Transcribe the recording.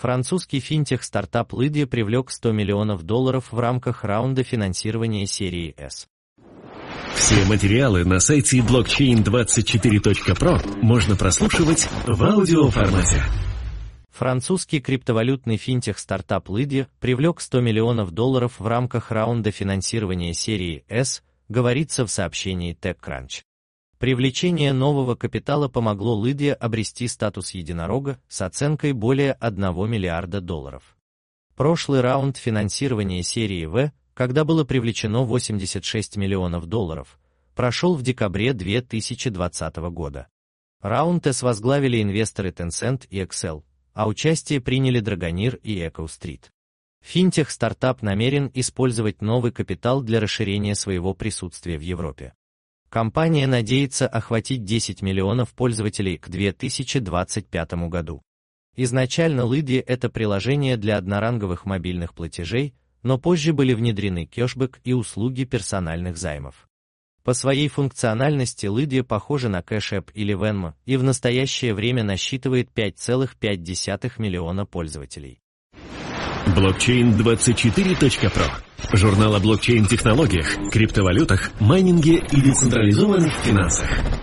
Французский финтех-стартап Lydia привлек $100 миллионов в рамках раунда финансирования серии S. Все материалы на сайте blockchain24.pro можно прослушивать в аудиоформате. Французский криптовалютный финтех-стартап Lydia привлек $100 миллионов в рамках раунда финансирования серии S, говорится в сообщении TechCrunch. Привлечение нового капитала помогло Lydia обрести статус единорога с оценкой более $1 миллиарда. Прошлый раунд финансирования серии V, когда было привлечено $86 миллионов, прошел в декабре 2020 года. Раунд S возглавили инвесторы Tencent и Excel, а участие приняли Dragonir и EcoStreet. Финтех-стартап намерен использовать новый капитал для расширения своего присутствия в Европе. Компания надеется охватить 10 миллионов пользователей к 2025 году. Изначально Lydia — это приложение для одноранговых мобильных платежей, но позже были внедрены кэшбэк и услуги персональных займов. По своей функциональности Lydia похожа на Cash App или Venmo и в настоящее время насчитывает 5,5 миллиона пользователей. Blockchain24.pro – журнал о блокчейн-технологиях, криптовалютах, майнинге и децентрализованных финансах.